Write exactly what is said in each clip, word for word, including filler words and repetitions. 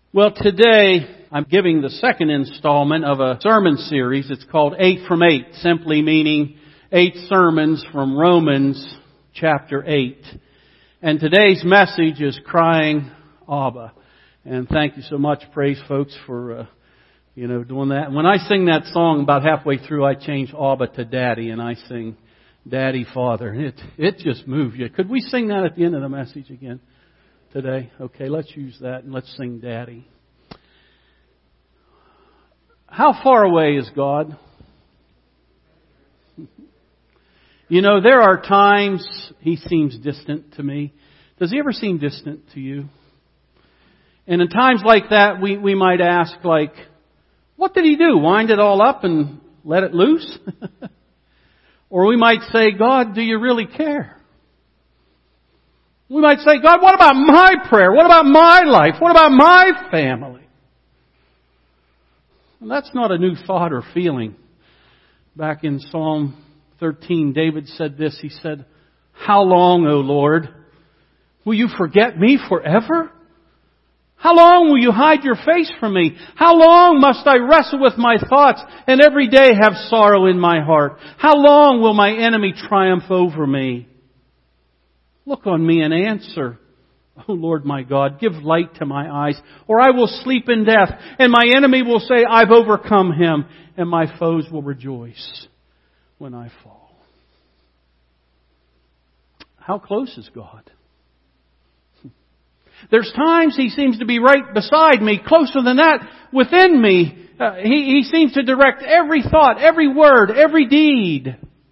Well, today I'm giving the second installment of a sermon series. It's called Eight from Eight, simply meaning eight sermons from Romans chapter eight. And today's message is Crying Abba. And thank you so much, praise folks, for, uh, you know, doing that. When I sing that song about halfway through, I change Abba to Daddy, and I sing Daddy, Father. It, it just moves you. Could we sing that at the end of the message again today? Okay, let's use that and let's sing Daddy. How far away is God? You know, there are times He seems distant to me. Does He ever seem distant to you? And in times like that, we, we might ask, like, what did He do? Wind it all up and let it loose? Or we might say, God, do you really care? We might say, God, what about my prayer? What about my life? What about my family? And that's not a new thought or feeling. Back in Psalm thirteen, David said this. He said, how long, O Lord, will you forget me forever? How long will you hide your face from me? How long must I wrestle with my thoughts and every day have sorrow in my heart? How long will my enemy triumph over me? Look on me and answer. O Lord my God, give light to my eyes, or I will sleep in death, and my enemy will say, I've overcome him, and my foes will rejoice when I fall. How close is God? There's times He seems to be right beside me, closer than that, within me. Uh, he, he seems to direct every thought, every word, every deed.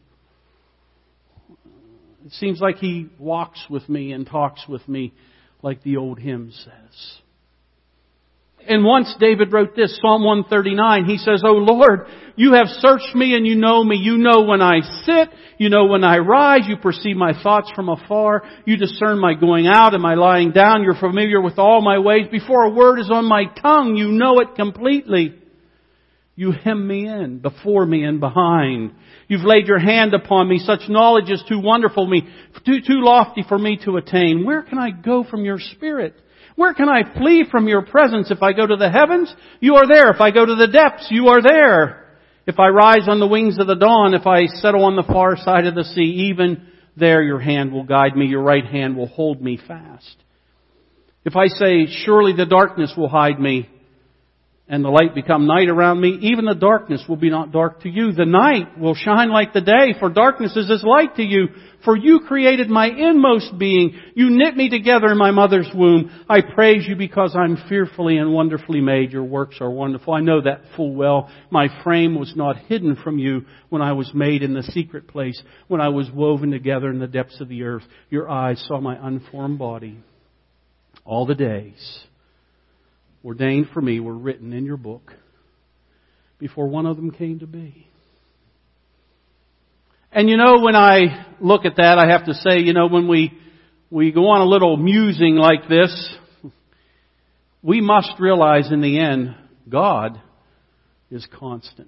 It seems like He walks with me and talks with me, like the old hymn says. And once David wrote this, Psalm one thirty-nine, he says, O Lord, you have searched me and you know me. You know when I sit. You know when I rise. You perceive my thoughts from afar. You discern my going out and my lying down. You're familiar with all my ways. Before a word is on my tongue, you know it completely. You hem me in, before me and behind. You've laid your hand upon me. Such knowledge is too wonderful for me, too, too lofty for me to attain. Where can I go from your Spirit? Where can I flee from your presence? If I go to the heavens, you are there. If I go to the depths, you are there. If I rise on the wings of the dawn, if I settle on the far side of the sea, even there your hand will guide me. Your right hand will hold me fast. If I say, surely the darkness will hide me, and the light become night around me, even the darkness will be not dark to you. The night will shine like the day, for darkness is as light to you. For you created my inmost being. You knit me together in my mother's womb. I praise you because I'm fearfully and wonderfully made. Your works are wonderful. I know that full well. My frame was not hidden from you when I was made in the secret place, when I was woven together in the depths of the earth. Your eyes saw my unformed body. All the days ordained for me were written in your book before one of them came to be. And you know, when I look at that, I have to say, you know, when we, we go on a little musing like this, we must realize in the end, God is constant.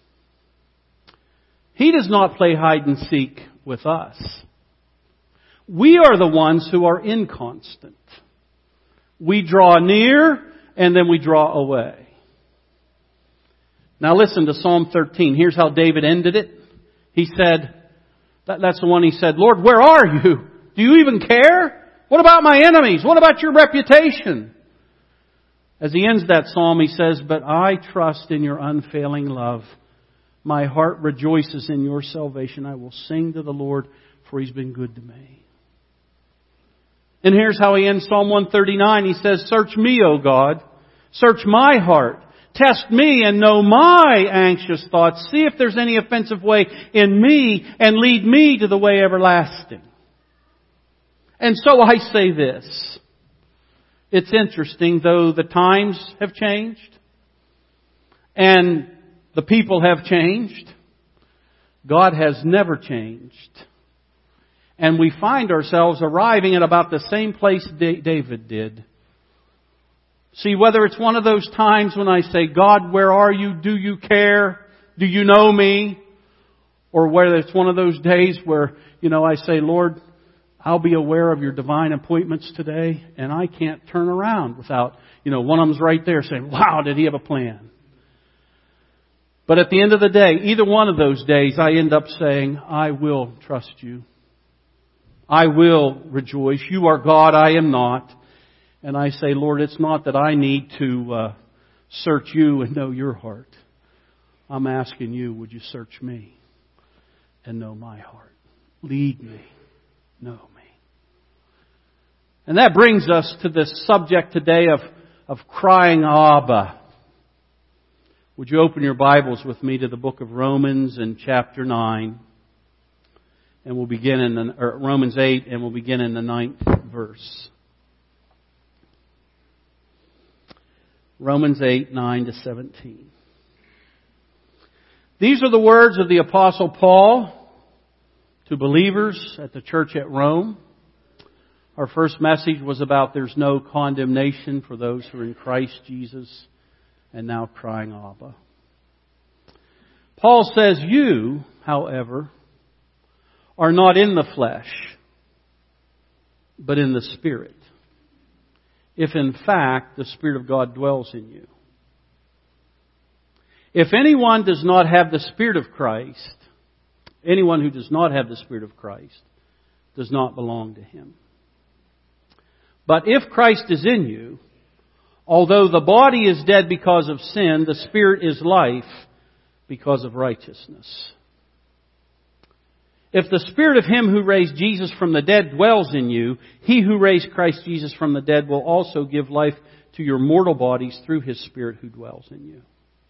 He does not play hide and seek with us. We are the ones who are inconstant. We draw near and then we draw away. Now listen to Psalm thirteen. Here's how David ended it. He said, that, that's the one he said, Lord, where are you? Do you even care? What about my enemies? What about your reputation? As he ends that psalm, he says, but I trust in your unfailing love. My heart rejoices in your salvation. I will sing to the Lord, for He's been good to me. And here's how he ends Psalm one thirty-nine. He says, search me, O God. Search my heart. Test me and know my anxious thoughts. See if there's any offensive way in me and lead me to the way everlasting. And so I say this. It's interesting, though the times have changed and the people have changed, God has never changed. And we find ourselves arriving at about the same place David did. See, whether it's one of those times when I say, God, where are you? Do you care? Do you know me? Or whether it's one of those days where, you know, I say, Lord, I'll be aware of your divine appointments today, and I can't turn around without, you know, one of them's right there saying, wow, did He have a plan? But at the end of the day, either one of those days, I end up saying, I will trust you. I will rejoice. You are God, I am not. And I say, Lord, it's not that I need to uh, search you and know your heart. I'm asking you, would you search me and know my heart? Lead me, know me. And that brings us to this subject today of, of crying Abba. Would you open your Bibles with me to the book of Romans in chapter nine? And we'll begin in the, or Romans eight, and we'll begin in the ninth verse. Romans eight, nine to seventeen. These are the words of the Apostle Paul to believers at the church at Rome. Our first message was about there's no condemnation for those who are in Christ Jesus, and now crying Abba. Paul says, you, however, are not in the flesh, but in the Spirit, if in fact the Spirit of God dwells in you. If anyone does not have the Spirit of Christ, anyone who does not have the Spirit of Christ does not belong to Him. But if Christ is in you, although the body is dead because of sin, the Spirit is life because of righteousness. If the Spirit of Him who raised Jesus from the dead dwells in you, He who raised Christ Jesus from the dead will also give life to your mortal bodies through His Spirit who dwells in you.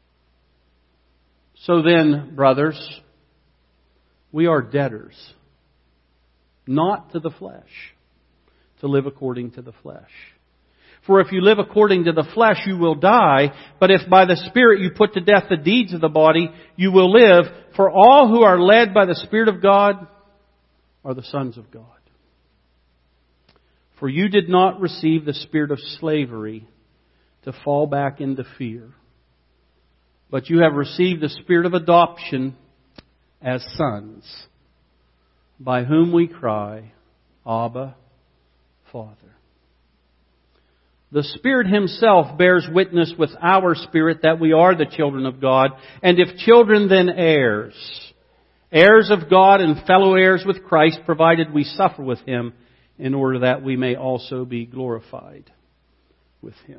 So then, brothers, we are debtors, not to the flesh, to live according to the flesh. For if you live according to the flesh, you will die. But if by the Spirit you put to death the deeds of the body, you will live. For all who are led by the Spirit of God are the sons of God. For you did not receive the spirit of slavery to fall back into fear, but you have received the Spirit of adoption as sons, by whom we cry, Abba, Father. The Spirit Himself bears witness with our spirit that we are the children of God, and if children, then heirs. Heirs of God and fellow heirs with Christ, provided we suffer with Him, in order that we may also be glorified with Him.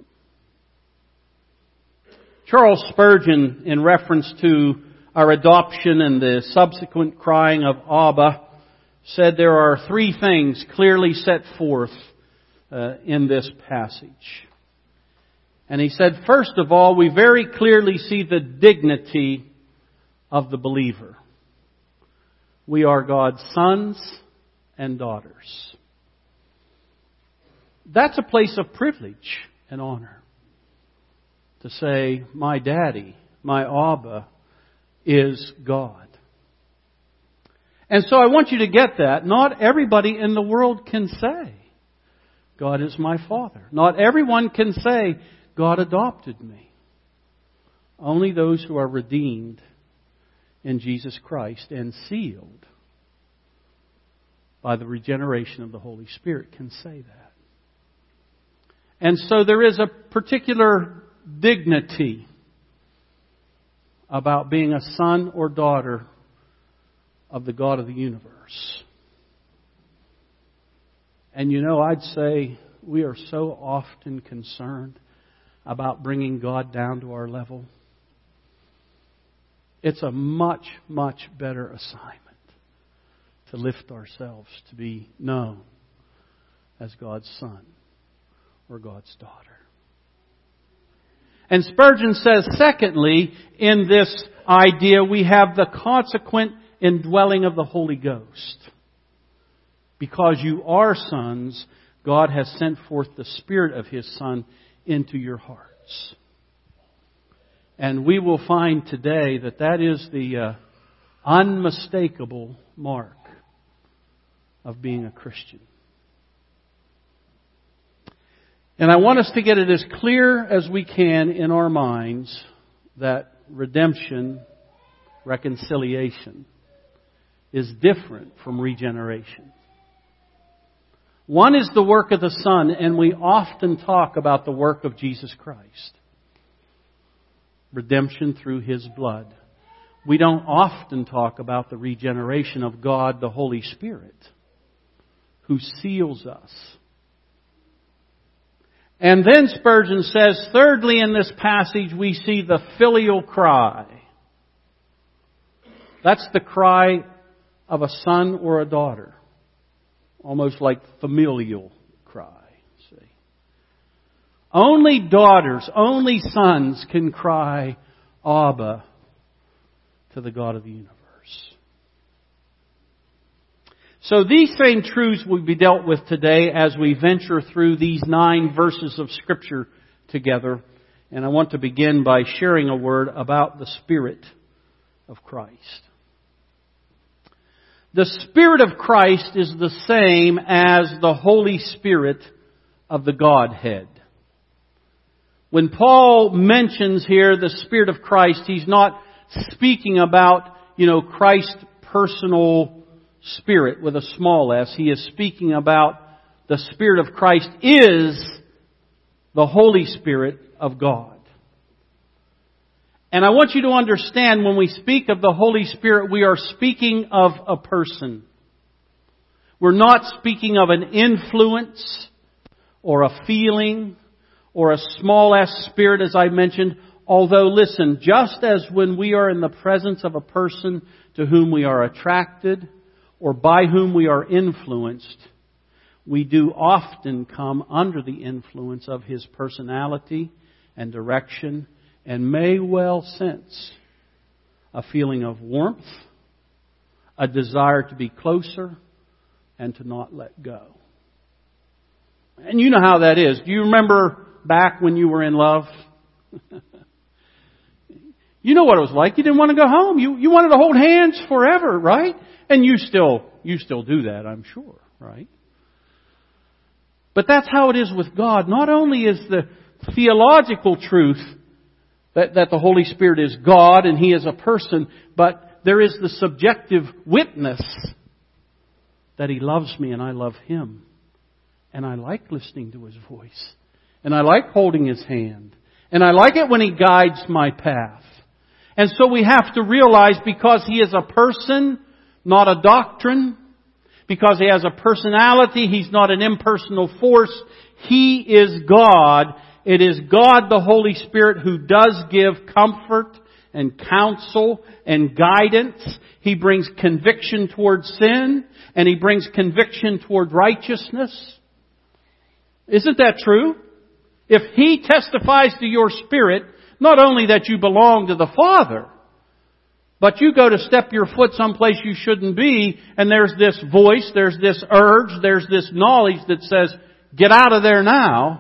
Charles Spurgeon, in reference to our adoption and the subsequent crying of Abba, said there are three things clearly set forth uh, in this passage. And he said, first of all, we very clearly see the dignity of the believer. We are God's sons and daughters. That's a place of privilege and honor. To say, my daddy, my Abba, is God. And so I want you to get that. Not everybody in the world can say, God is my Father. Not everyone can say, God adopted me. Only those who are redeemed in Jesus Christ and sealed by the regeneration of the Holy Spirit can say that. And so there is a particular dignity about being a son or daughter of the God of the universe. And you know, I'd say we are so often concerned about bringing God down to our level. It's a much, much better assignment to lift ourselves to be known as God's son or God's daughter. And Spurgeon says, secondly, in this idea, we have the consequent indwelling of the Holy Ghost. Because you are sons, God has sent forth the Spirit of His Son into your hearts. And we will find today that that is the uh, unmistakable mark of being a Christian. And I want us to get it as clear as we can in our minds that redemption, reconciliation, is different from regeneration. One is the work of the Son, and we often talk about the work of Jesus Christ. Redemption through His blood. We don't often talk about the regeneration of God, the Holy Spirit, who seals us. And then Spurgeon says, thirdly in this passage we see the filial cry. That's the cry of a son or a daughter. Almost like familial cry. See? Only daughters, only sons can cry, Abba, to the God of the universe. So these same truths will be dealt with today as we venture through these nine verses of Scripture together. And I want to begin by sharing a word about the Spirit of Christ. The Spirit of Christ is the same as the Holy Spirit of the Godhead. When Paul mentions here the Spirit of Christ, he's not speaking about, you know, Christ's personal Spirit with a small s. He is speaking about the Spirit of Christ is the Holy Spirit of God. And I want you to understand, when we speak of the Holy Spirit, we are speaking of a person. We're not speaking of an influence or a feeling or a small s spirit, as I mentioned. Although, listen, just as when we are in the presence of a person to whom we are attracted or by whom we are influenced, we do often come under the influence of His personality and direction, and may well sense a feeling of warmth, a desire to be closer, and to not let go. And you know how that is. Do you remember back when you were in love? You know what it was like. You didn't want to go home. You you wanted to hold hands forever, right? And you still you still do that, I'm sure, right? But that's how it is with God. Not only is the theological truth That, that the Holy Spirit is God and He is a person, but there is the subjective witness that He loves me and I love Him. And I like listening to His voice. And I like holding His hand. And I like it when He guides my path. And so we have to realize, because He is a person, not a doctrine, because He has a personality, He's not an impersonal force, He is God. It is God, the Holy Spirit, who does give comfort and counsel and guidance. He brings conviction toward sin, and He brings conviction toward righteousness. Isn't that true? If He testifies to your spirit, not only that you belong to the Father, but you go to step your foot someplace you shouldn't be, and there's this voice, there's this urge, there's this knowledge that says, get out of there now.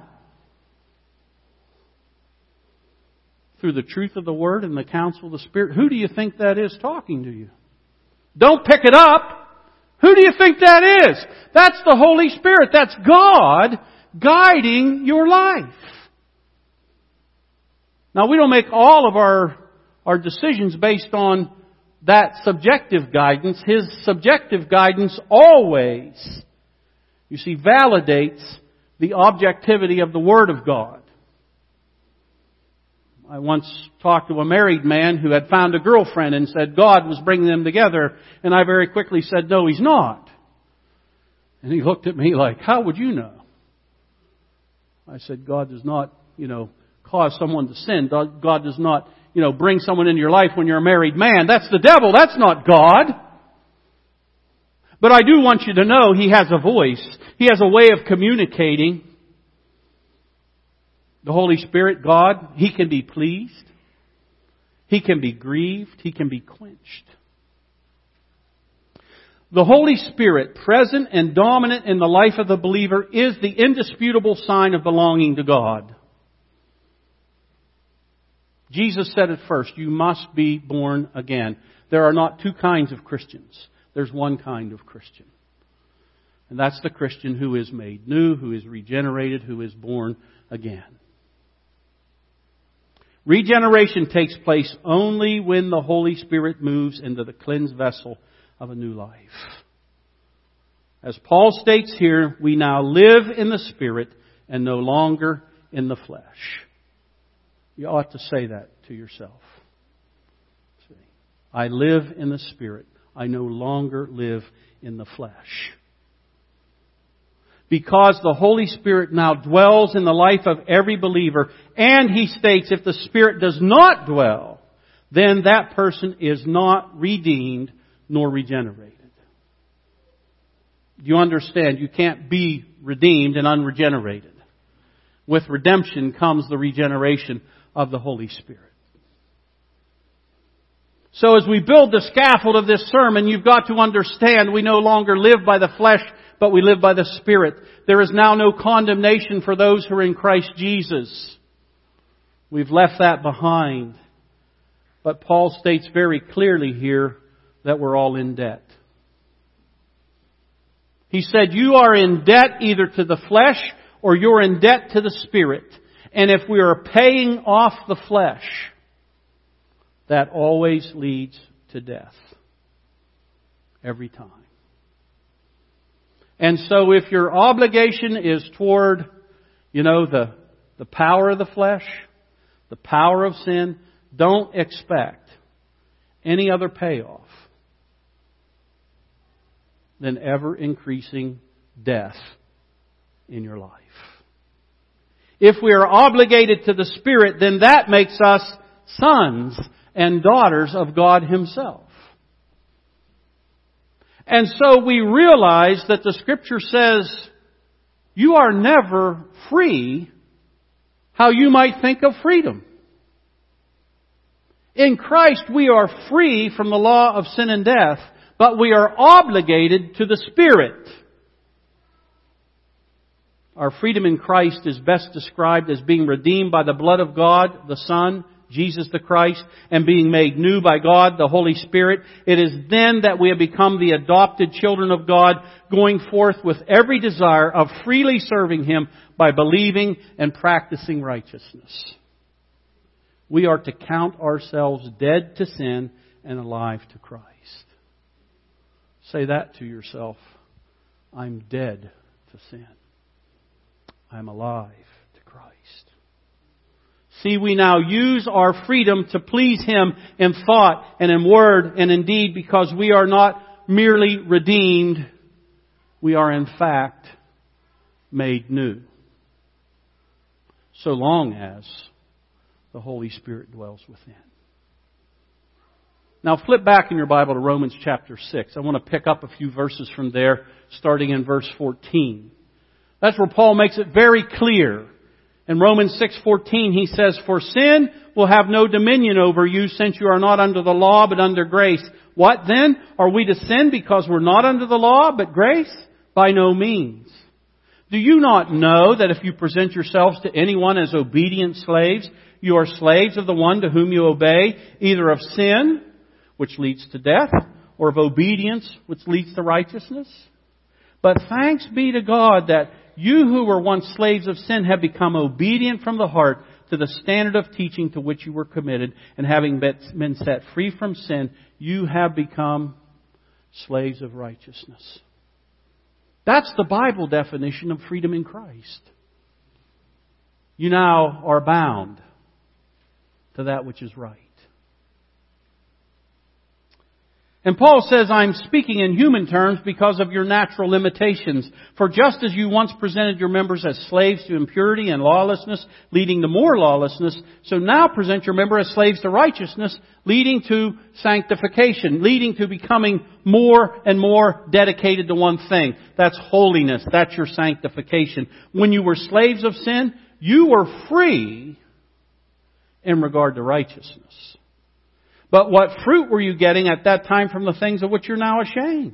Through the truth of the Word and the counsel of the Spirit. Who do you think that is talking to you? Don't pick it up. Who do you think that is? That's the Holy Spirit. That's God guiding your life. Now, we don't make all of our, our decisions based on that subjective guidance. His subjective guidance always, you see, validates the objectivity of the Word of God. I once talked to a married man who had found a girlfriend and said God was bringing them together. And I very quickly said, no, He's not. And he looked at me like, how would you know? I said, God does not, you know, cause someone to sin. God does not, you know, bring someone into your life when you're a married man. That's the devil. That's not God. But I do want you to know He has a voice. He has a way of communicating. The Holy Spirit, God, He can be pleased. He can be grieved. He can be quenched. The Holy Spirit, present and dominant in the life of the believer, is the indisputable sign of belonging to God. Jesus said it first, you must be born again. There are not two kinds of Christians. There's one kind of Christian. And that's the Christian who is made new, who is regenerated, who is born again. Regeneration takes place only when the Holy Spirit moves into the cleansed vessel of a new life. As Paul states here, we now live in the Spirit and no longer in the flesh. You ought to say that to yourself. See, I live in the Spirit. I no longer live in the flesh. Because the Holy Spirit now dwells in the life of every believer, and he states if the Spirit does not dwell, then that person is not redeemed nor regenerated. You understand, you can't be redeemed and unregenerated. With redemption comes the regeneration of the Holy Spirit. So as we build the scaffold of this sermon, you've got to understand we no longer live by the flesh, but we live by the Spirit. There is now no condemnation for those who are in Christ Jesus. We've left that behind. But Paul states very clearly here that we're all in debt. He said, you are in debt either to the flesh or you're in debt to the Spirit. And if we are paying off the flesh, that always leads to death. Every time. And so if your obligation is toward, you know, the, the power of the flesh, the power of sin, don't expect any other payoff than ever increasing death in your life. If we are obligated to the Spirit, then that makes us sons and daughters of God Himself. And so we realize that the Scripture says, you are never free how you might think of freedom. In Christ we are free from the law of sin and death, but we are obligated to the Spirit. Our freedom in Christ is best described as being redeemed by the blood of God, the Son, Jesus the Christ, and being made new by God, the Holy Spirit. It is then that we have become the adopted children of God, going forth with every desire of freely serving Him by believing and practicing righteousness. We are to count ourselves dead to sin and alive to Christ. Say that to yourself. I'm dead to sin. I'm alive to Christ. See, we now use our freedom to please Him in thought and in word and in deed, because we are not merely redeemed. We are in fact made new. So long as the Holy Spirit dwells within. Now flip back in your Bible to Romans chapter six. I want to pick up a few verses from there, starting in verse fourteen. That's where Paul makes it very clear. In Romans six fourteen he says, for sin will have no dominion over you, since you are not under the law but under grace. What then? Are we to sin because we're not under the law but grace? By no means. Do you not know that if you present yourselves to anyone as obedient slaves, you are slaves of the one to whom you obey, either of sin, which leads to death, or of obedience, which leads to righteousness? But thanks be to God that you who were once slaves of sin have become obedient from the heart to the standard of teaching to which you were committed, and having been set free from sin, you have become slaves of righteousness. That's the Bible definition of freedom in Christ. You now are bound to that which is right. And Paul says, I'm speaking in human terms because of your natural limitations. For just as you once presented your members as slaves to impurity and lawlessness, leading to more lawlessness, so now present your members as slaves to righteousness, leading to sanctification, leading to becoming more and more dedicated to one thing. That's holiness. That's your sanctification. When you were slaves of sin, you were free in regard to righteousness. But what fruit were you getting at that time from the things of which you're now ashamed?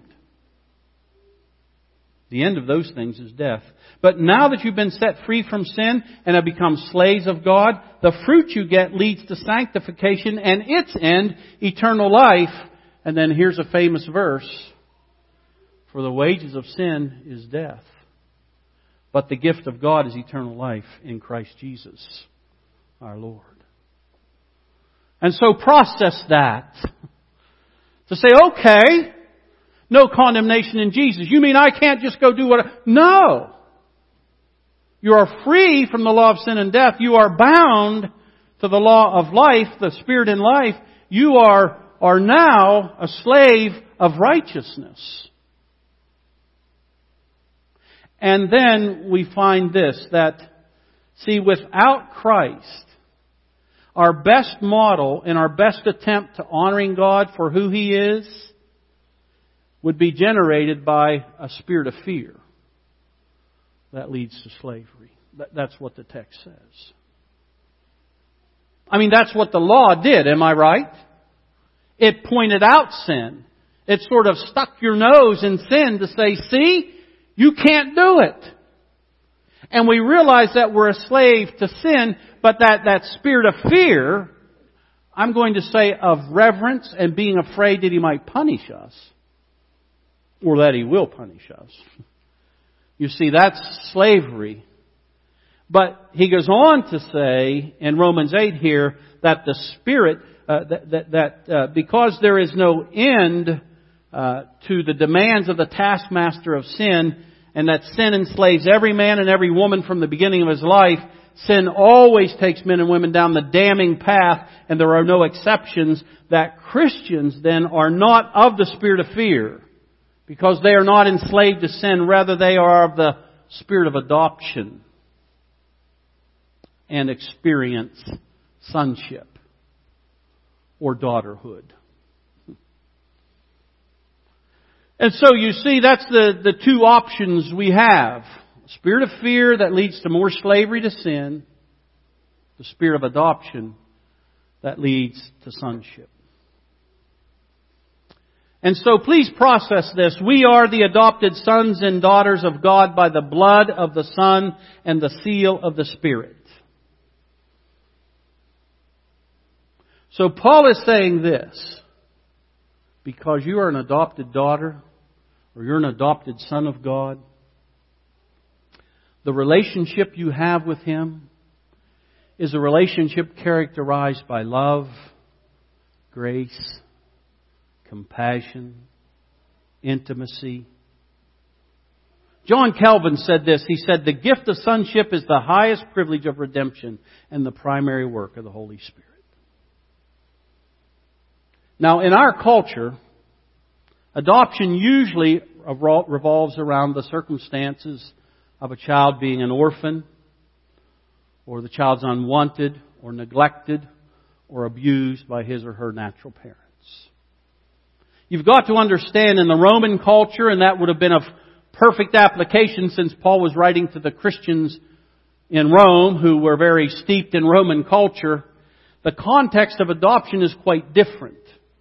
The end of those things is death. But now that you've been set free from sin and have become slaves of God, the fruit you get leads to sanctification, and its end, eternal life. And then here's a famous verse. For the wages of sin is death, but the gift of God is eternal life in Christ Jesus, our Lord. And so process that. To say, okay, no condemnation in Jesus. You mean I can't just go do what I... No! You are free from the law of sin and death. You are bound to the law of life, the Spirit in life. You are, are now a slave of righteousness. And then we find this, that, see, without Christ, our best model and our best attempt to honoring God for who He is would be generated by a spirit of fear that leads to slavery. That's what the text says. I mean, that's what the law did, am I right? It pointed out sin. It sort of stuck your nose in sin to say, see, you can't do it. And we realize that we're a slave to sin, but that, that spirit of fear, I'm going to say of reverence and being afraid that He might punish us, or that He will punish us. You see, that's slavery. But he goes on to say in Romans eight here that the Spirit, uh, that, that, that uh, because there is no end uh, to the demands of the taskmaster of sin, and that sin enslaves every man and every woman from the beginning of his life, sin always takes men and women down the damning path, and there are no exceptions, that Christians then are not of the spirit of fear, because they are not enslaved to sin, rather they are of the spirit of adoption and experience sonship or daughterhood. And so you see, that's the, the two options we have. The spirit of fear that leads to more slavery to sin. The spirit of adoption that leads to sonship. And so please process this. We are the adopted sons and daughters of God by the blood of the Son and the seal of the Spirit. So Paul is saying this. Because you are an adopted daughter, or you're an adopted son of God, the relationship you have with Him is a relationship characterized by love, grace, compassion, intimacy. John Calvin said this. He said, the gift of sonship is the highest privilege of redemption and the primary work of the Holy Spirit. Now, in our culture, adoption usually revolves around the circumstances of a child being an orphan, or the child's unwanted, or neglected, or abused by his or her natural parents. You've got to understand in the Roman culture, and that would have been of perfect application since Paul was writing to the Christians in Rome who were very steeped in Roman culture, the context of adoption is quite different.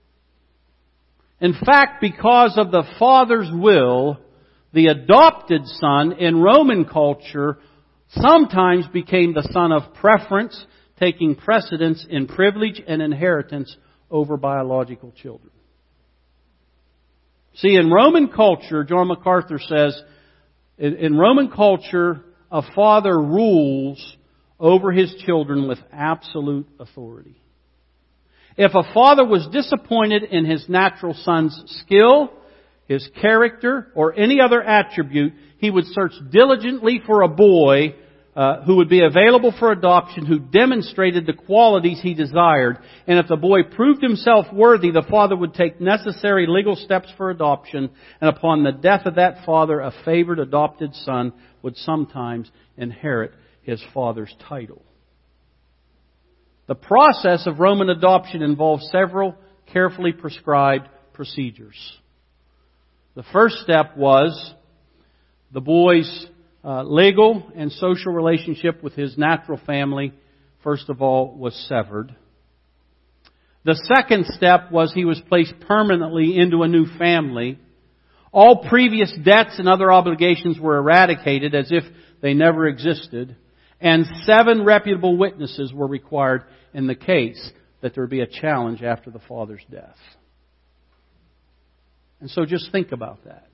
In fact, because of the Father's will, the adopted son in Roman culture sometimes became the son of preference, taking precedence in privilege and inheritance over biological children. See, in Roman culture, John MacArthur says, in, in Roman culture, a father rules over his children with absolute authority. If a father was disappointed in his natural son's skill, his character, or any other attribute, he would search diligently for a boy uh, who would be available for adoption, who demonstrated the qualities he desired. And if the boy proved himself worthy, the father would take necessary legal steps for adoption. And upon the death of that father, a favored adopted son would sometimes inherit his father's title. The process of Roman adoption involves several carefully prescribed procedures. The first step was the boy's uh, legal and social relationship with his natural family, first of all, was severed. The second step was he was placed permanently into a new family. All previous debts and other obligations were eradicated as if they never existed. And seven reputable witnesses were required in the case that there would be a challenge after the father's death. And so just think about that.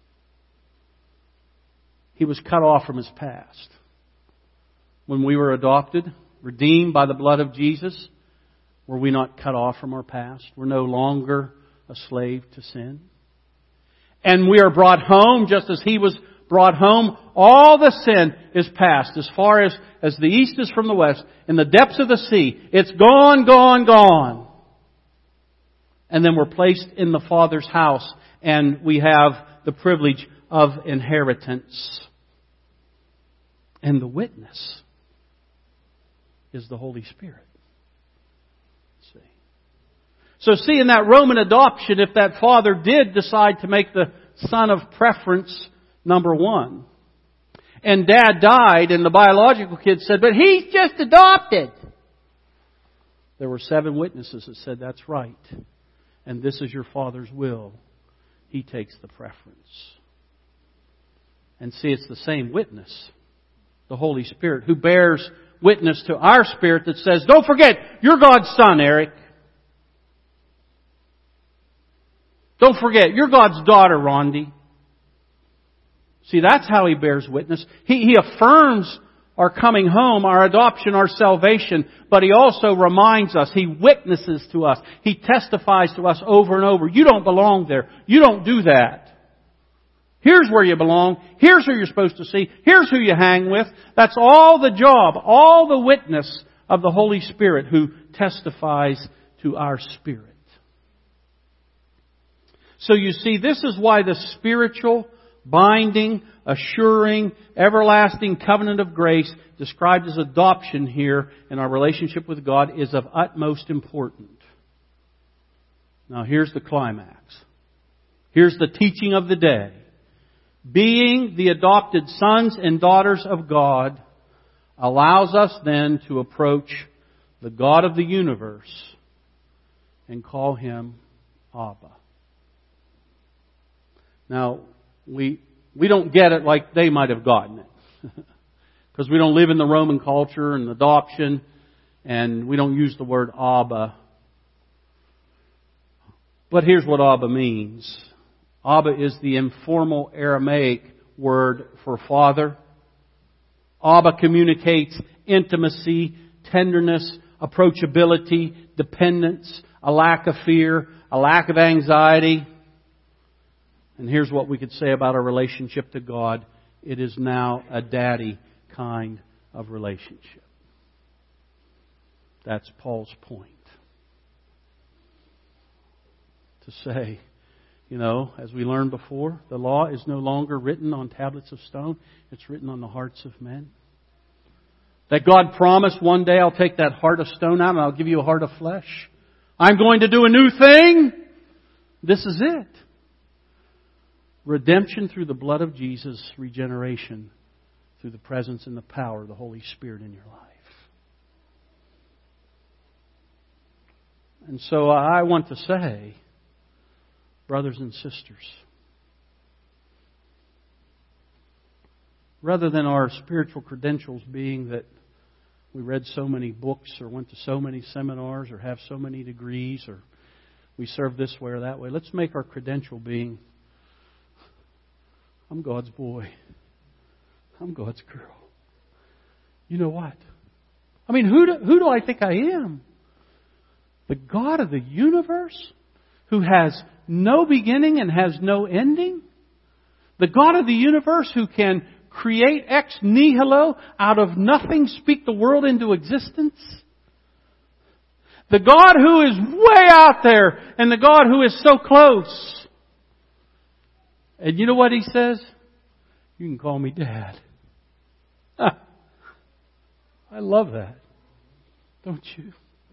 He was cut off from his past. When we were adopted, redeemed by the blood of Jesus, were we not cut off from our past? We're no longer a slave to sin. And we are brought home just as He was brought home. All the sin is past as far as, as the east is from the west. In the depths of the sea. It's gone, gone, gone. And then we're placed in the Father's house. And we have the privilege of inheritance. And the witness is the Holy Spirit. See. So see, in that Roman adoption, if that father did decide to make the son of preference number one, and dad died and the biological kid said, but he's just adopted. There were seven witnesses that said, that's right. And this is your father's will. He takes the preference. And see, it's the same witness, the Holy Spirit, who bears witness to our spirit that says, don't forget, you're God's son, Eric. Don't forget, you're God's daughter, Rondi. See, that's how He bears witness. He, he affirms our coming home, our adoption, our salvation, but He also reminds us, He witnesses to us, He testifies to us over and over. You don't belong there. You don't do that. Here's where you belong. Here's who you're supposed to see. Here's who you hang with. That's all the job, all the witness of the Holy Spirit who testifies to our spirit. So you see, this is why the spiritual, binding, assuring, everlasting covenant of grace described as adoption here in our relationship with God is of utmost importance. Now here's the climax. Here's the teaching of the day. Being the adopted sons and daughters of God allows us then to approach the God of the universe and call Him Abba. Now, we we don't get it like they might have gotten it. Because we don't live in the Roman culture and adoption, and we don't use the word Abba. But here's what Abba means. Abba is the informal Aramaic word for father. Abba communicates intimacy, tenderness, approachability, dependence, a lack of fear, a lack of anxiety. And here's what we could say about our relationship to God. It is now a daddy kind of relationship. That's Paul's point. To say, you know, as we learned before, the law is no longer written on tablets of stone. It's written on the hearts of men. That God promised one day I'll take that heart of stone out and I'll give you a heart of flesh. I'm going to do a new thing. This is it. Redemption through the blood of Jesus. Regeneration through the presence and the power of the Holy Spirit in your life. And so I want to say, brothers and sisters, rather than our spiritual credentials being that we read so many books or went to so many seminars or have so many degrees or we serve this way or that way, let's make our credential being, I'm God's boy. I'm God's girl. You know what? I mean, who do, who do I think I am? The God of the universe who has no beginning and has no ending? The God of the universe who can create ex nihilo, out of nothing, speak the world into existence? The God who is way out there and the God who is so close. And you know what He says? You can call me Dad. I love that. Don't you?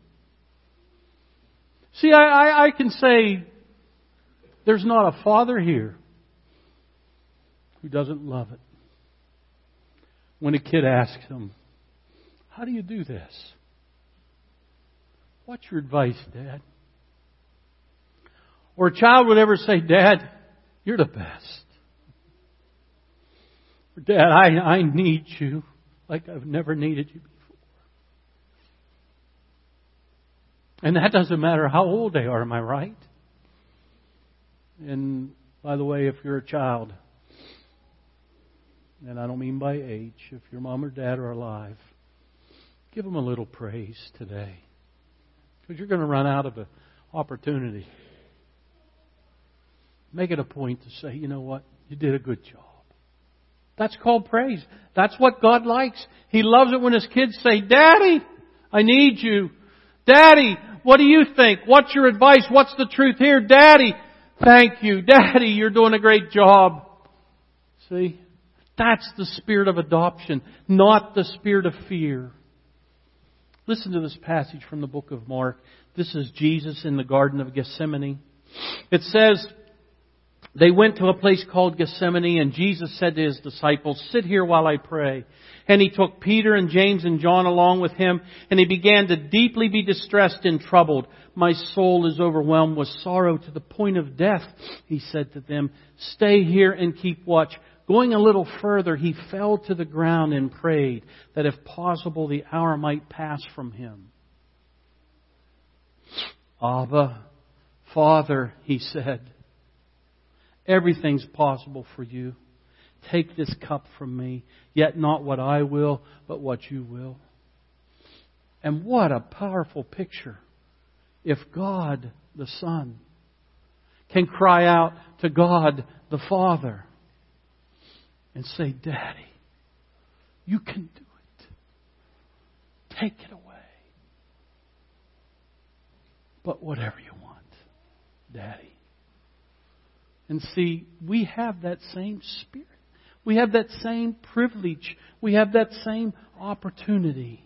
See, I, I, I can say there's not a father here who doesn't love it. When a kid asks him, how do you do this? What's your advice, Dad? Or a child would ever say, Dad, you're the best. Or, Dad, I, I need you like I've never needed you before. And that doesn't matter how old they are, am I right? And by the way, if you're a child, and I don't mean by age, if your mom or dad are alive, give them a little praise today. Because you're going to run out of an opportunity. Make it a point to say, you know what? You did a good job. That's called praise. That's what God likes. He loves it when His kids say, Daddy, I need you. Daddy, what do you think? What's your advice? What's the truth here? Daddy, thank you. Daddy, you're doing a great job. See? That's the spirit of adoption, not the spirit of fear. Listen to this passage from the book of Mark. This is Jesus in the Garden of Gethsemane. It says, they went to a place called Gethsemane, and Jesus said to His disciples, sit here while I pray. And He took Peter and James and John along with Him, and He began to deeply be distressed and troubled. My soul is overwhelmed with sorrow to the point of death, He said to them. Stay here and keep watch. Going a little further, He fell to the ground and prayed that if possible the hour might pass from Him. Abba, Father, He said, everything's possible for you. Take this cup from me, yet not what I will, but what you will. And what a powerful picture. If God, the Son, can cry out to God, the Father, and say, Daddy, you can do it. Take it away. But whatever you want, Daddy. And see, we have that same spirit. We have that same privilege. We have that same opportunity.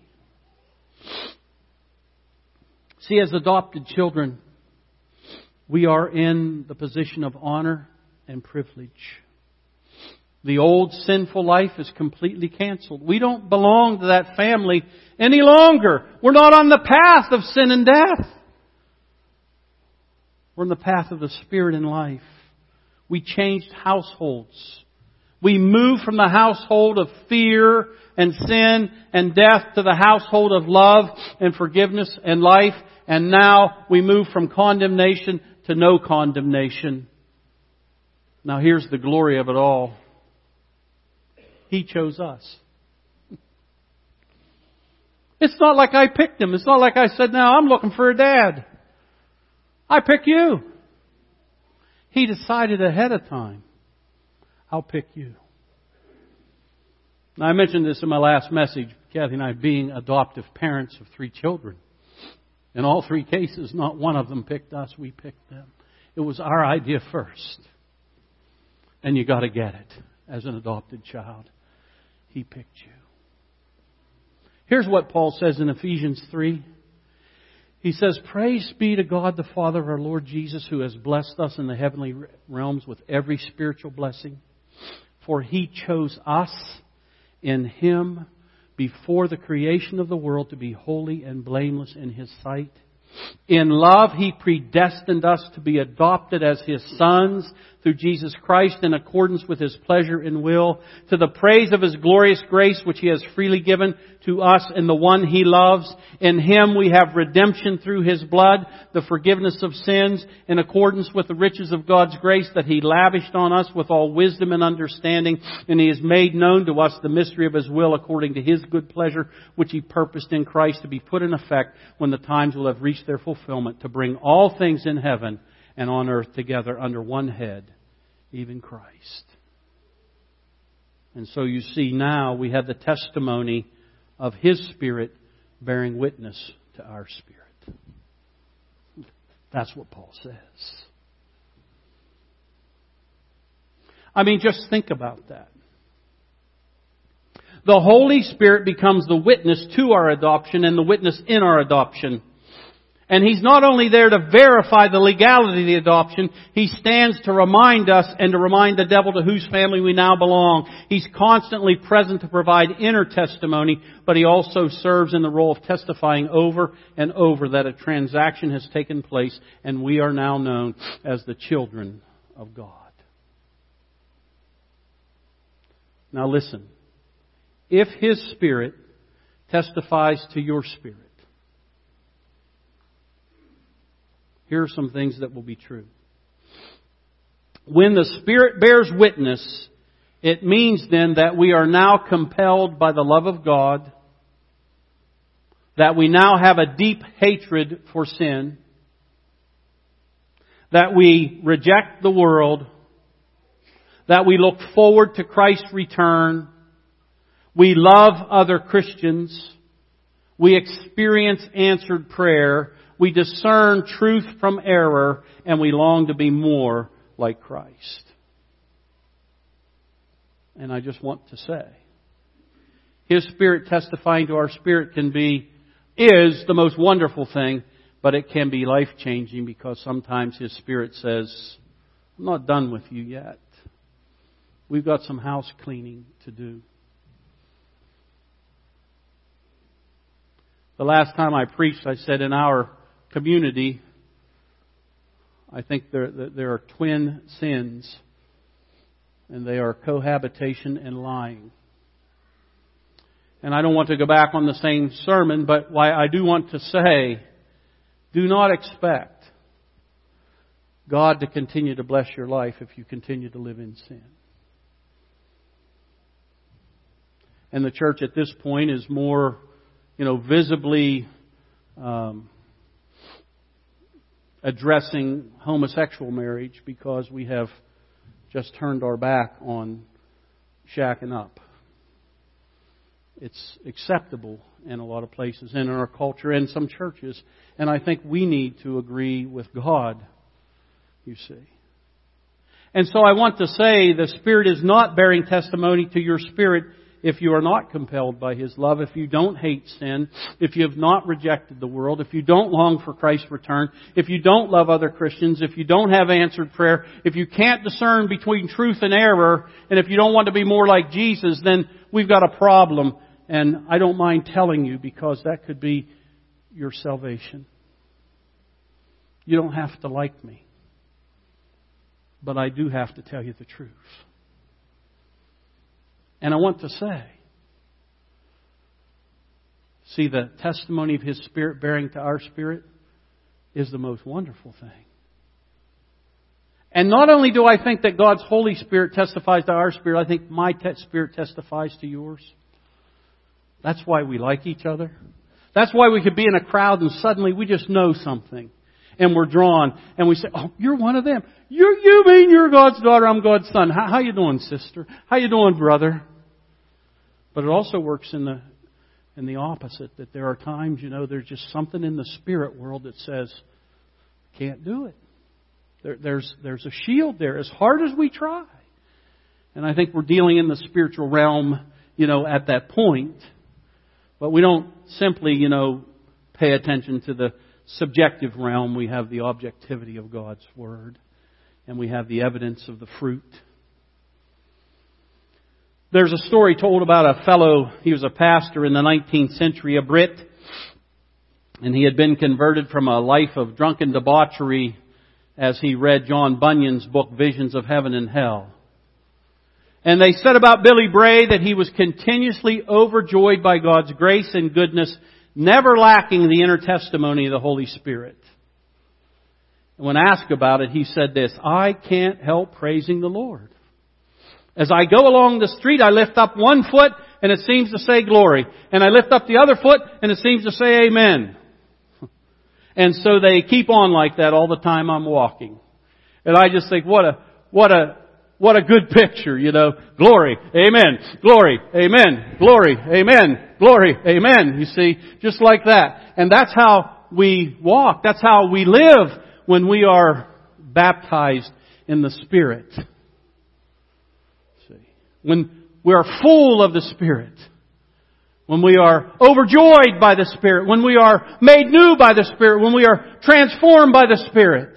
See, as adopted children, we are in the position of honor and privilege. The old sinful life is completely canceled. We don't belong to that family any longer. We're not on the path of sin and death. We're on the path of the Spirit and life. We changed households. We moved from the household of fear and sin and death to the household of love and forgiveness and life. And now we move from condemnation to no condemnation. Now here's the glory of it all. He chose us. It's not like I picked him. It's not like I said, now I'm looking for a dad. I pick you. He decided ahead of time, I'll pick you. Now, I mentioned this in my last message, Kathy and I being adoptive parents of three children. In all three cases, not one of them picked us, we picked them. It was our idea first. And you got to get it as an adopted child. He picked you. Here's what Paul says in Ephesians three. He says, praise be to God the Father of our Lord Jesus, who has blessed us in the heavenly realms with every spiritual blessing. For He chose us in Him before the creation of the world to be holy and blameless in His sight. In love, He predestined us to be adopted as His sons through Jesus Christ in accordance with His pleasure and will, to the praise of His glorious grace which He has freely given to us in the one He loves. In Him we have redemption through His blood, the forgiveness of sins, in accordance with the riches of God's grace that He lavished on us with all wisdom and understanding. And He has made known to us the mystery of His will according to His good pleasure, which He purposed in Christ to be put in effect when the times will have reached their fulfillment, to bring all things in heaven and on earth together under one head, even Christ. And so you see, now we have the testimony of His Spirit bearing witness to our spirit. That's what Paul says. I mean, just think about that. The Holy Spirit becomes the witness to our adoption and the witness in our adoption. And He's not only there to verify the legality of the adoption, He stands to remind us and to remind the devil to whose family we now belong. He's constantly present to provide inner testimony, but He also serves in the role of testifying over and over that a transaction has taken place and we are now known as the children of God. Now listen, if His Spirit testifies to your spirit, here are some things that will be true. When the Spirit bears witness, it means then that we are now compelled by the love of God, that we now have a deep hatred for sin, that we reject the world, that we look forward to Christ's return, we love other Christians, we experience answered prayer, we discern truth from error, and we long to be more like Christ. And I just want to say, His Spirit testifying to our spirit can be, is the most wonderful thing, but it can be life-changing because sometimes His Spirit says, I'm not done with you yet. We've got some house cleaning to do. The last time I preached, I said in our community, I think there, there are twin sins, and they are cohabitation and lying. And I don't want to go back on the same sermon, but why I do want to say, do not expect God to continue to bless your life if you continue to live in sin. And the church at this point is more, you know, visibly um, addressing homosexual marriage because we have just turned our back on shacking up. It's acceptable in a lot of places and in our culture and some churches. And I think we need to agree with God, you see. And so I want to say the Spirit is not bearing testimony to your spirit if you are not compelled by His love, if you don't hate sin, if you have not rejected the world, if you don't long for Christ's return, if you don't love other Christians, if you don't have answered prayer, if you can't discern between truth and error, and if you don't want to be more like Jesus, then we've got a problem. And I don't mind telling you because that could be your salvation. You don't have to like me. But I do have to tell you the truth. And I want to say, see, the testimony of His Spirit bearing to our spirit is the most wonderful thing. And not only do I think that God's Holy Spirit testifies to our spirit, I think my te- spirit testifies to yours. That's why we like each other. That's why we could be in a crowd and suddenly we just know something. And we're drawn. And we say, oh, you're one of them. You you mean you're God's daughter, I'm God's son. How, how you doing, sister? How you doing, brother? But it also works in the in the opposite. That there are times, you know, there's just something in the spirit world that says, can't do it. There, there's there's a shield there as hard as we try. And I think we're dealing in the spiritual realm, you know, at that point. But we don't simply, you know, pay attention to the subjective realm. We have the objectivity of God's Word. And we have the evidence of the fruit. There's a story told about a fellow, he was a pastor in the nineteenth century, a Brit. And he had been converted from a life of drunken debauchery as he read John Bunyan's book, Visions of Heaven and Hell. And they said about Billy Bray that he was continuously overjoyed by God's grace and goodness, never lacking the inner testimony of the Holy Spirit. And when asked about it, he said this, I can't help praising the Lord. As I go along the street, I lift up one foot and it seems to say glory. And I lift up the other foot and it seems to say amen. And so they keep on like that all the time I'm walking. And I just think, what a, what a, what a good picture, you know. Glory, amen, glory, amen, glory, amen, glory, amen. You see, just like that. And that's how we walk. That's how we live when we are baptized in the Spirit. See, when we are full of the Spirit, when we are overjoyed by the Spirit, when we are made new by the Spirit, when we are transformed by the Spirit.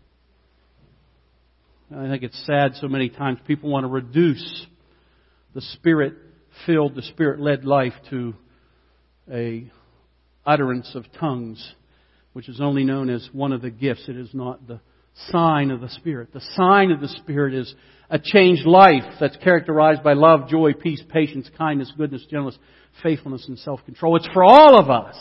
I think it's sad so many times people want to reduce the Spirit-filled, the Spirit-led life to a utterance of tongues, which is only known as one of the gifts. It is not the sign of the Spirit. The sign of the Spirit is a changed life that's characterized by love, joy, peace, patience, kindness, goodness, gentleness, faithfulness, and self-control. It's for all of us.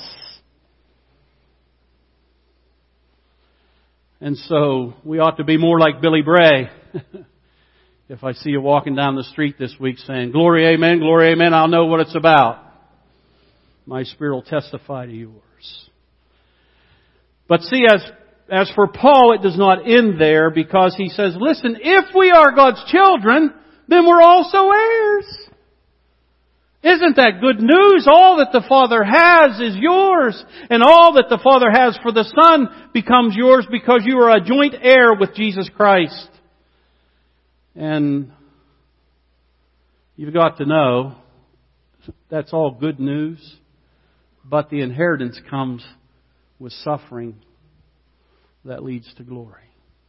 And so we ought to be more like Billy Bray. If I see you walking down the street this week saying, glory, amen, glory, amen, I'll know what it's about. My spirit will testify to yours. But see, as as for Paul, it does not end there, because he says, listen, if we are God's children, then we're also heirs. Isn't that good news? All that the Father has is yours. And all that the Father has for the Son becomes yours because you are a joint heir with Jesus Christ. And you've got to know, that's all good news. But the inheritance comes with suffering that leads to glory.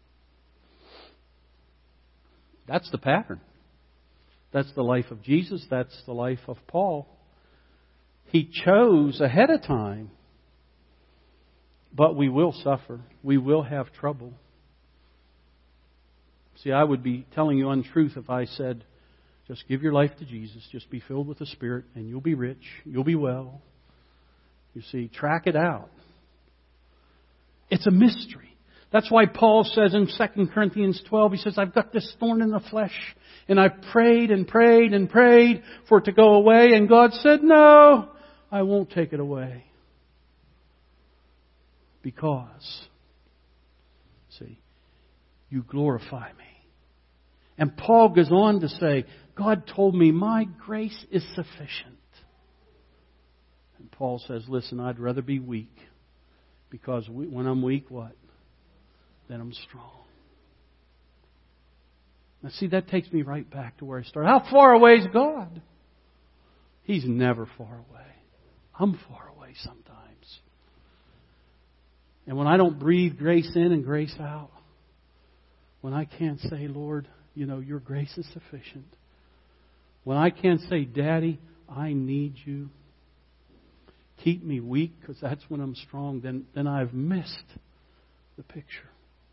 That's the pattern. That's the life of Jesus. That's the life of Paul. He chose ahead of time. But we will suffer. We will have trouble. See, I would be telling you untruth if I said, just give your life to Jesus. Just be filled with the Spirit and you'll be rich. You'll be well. You see, track it out. It's a mystery. That's why Paul says in Second Corinthians twelve, he says, I've got this thorn in the flesh. And I prayed and prayed and prayed for it to go away. And God said, no, I won't take it away. Because, see, you glorify me. And Paul goes on to say, God told me my grace is sufficient. And Paul says, listen, I'd rather be weak. Because we, when I'm weak, what? Then I'm strong. Now see, that takes me right back to where I started. How far away is God? He's never far away. I'm far away sometimes. And when I don't breathe grace in and grace out, when I can't say, Lord, you know, your grace is sufficient. When I can't say, Daddy, I need you. Keep me weak, because that's when I'm strong. Then, then I've missed the picture.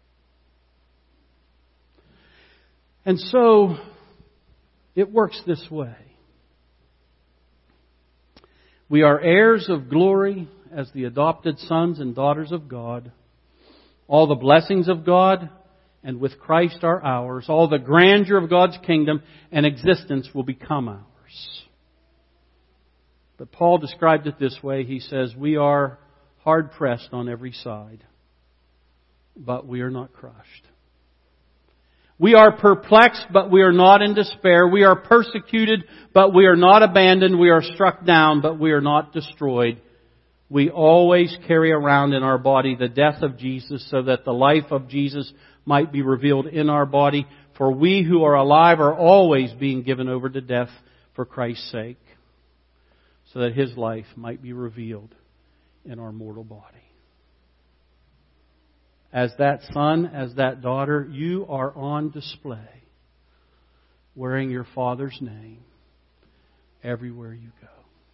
And so, it works this way. We are heirs of glory as the adopted sons and daughters of God. All the blessings of God and with Christ are ours. All the grandeur of God's kingdom and existence will become ours. But Paul described it this way. He says, we are hard pressed on every side, but we are not crushed. We are perplexed, but we are not in despair. We are persecuted, but we are not abandoned. We are struck down, but we are not destroyed. We always carry around in our body the death of Jesus, so that the life of Jesus might be revealed in our body. For we who are alive are always being given over to death for Christ's sake, so that His life might be revealed in our mortal body. As that son, as that daughter, you are on display, wearing your Father's name everywhere you go.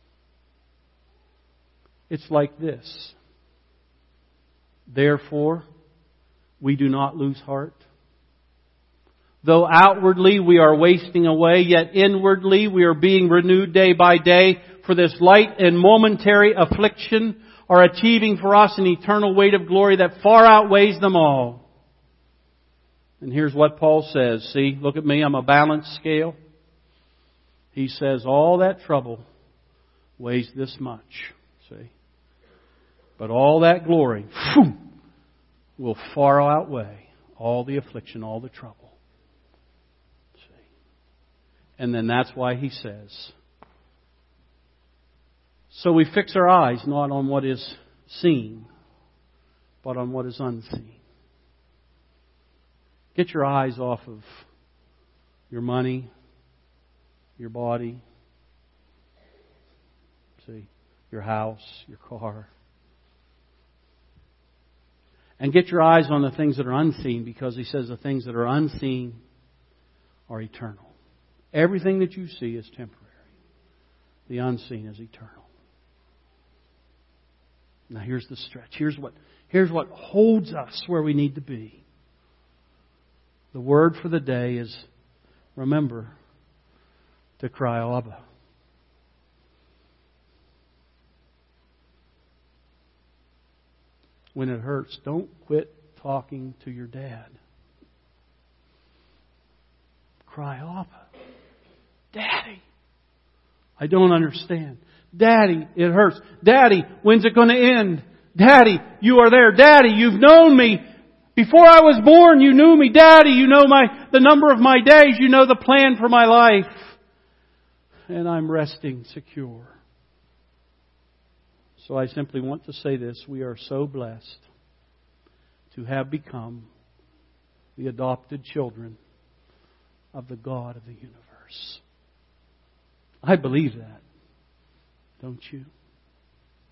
It's like this. Therefore, we do not lose heart. Though outwardly we are wasting away, yet inwardly we are being renewed day by day, for this light and momentary affliction are achieving for us an eternal weight of glory that far outweighs them all. And here's what Paul says. See, look at me, I'm a balanced scale. He says all that trouble weighs this much. See? But all that glory whew, will far outweigh all the affliction, all the trouble. See? And then that's why he says, so we fix our eyes not on what is seen, but on what is unseen. Get your eyes off of your money, your body, see, your house, your car. And get your eyes on the things that are unseen, because he says the things that are unseen are eternal. Everything that you see is temporary. The unseen is eternal. Now here's the stretch. Here's what, here's what holds us where we need to be. The word for the day is, remember to cry, Abba. When it hurts, don't quit talking to your dad. Cry, Abba. Daddy, I don't understand. Daddy, it hurts. Daddy, when's it going to end? Daddy, you are there. Daddy, you've known me. Before I was born, you knew me. Daddy, you know my, the number of my days. You know the plan for my life. And I'm resting secure. So I simply want to say this. We are so blessed to have become the adopted children of the God of the universe. I believe that. Don't you?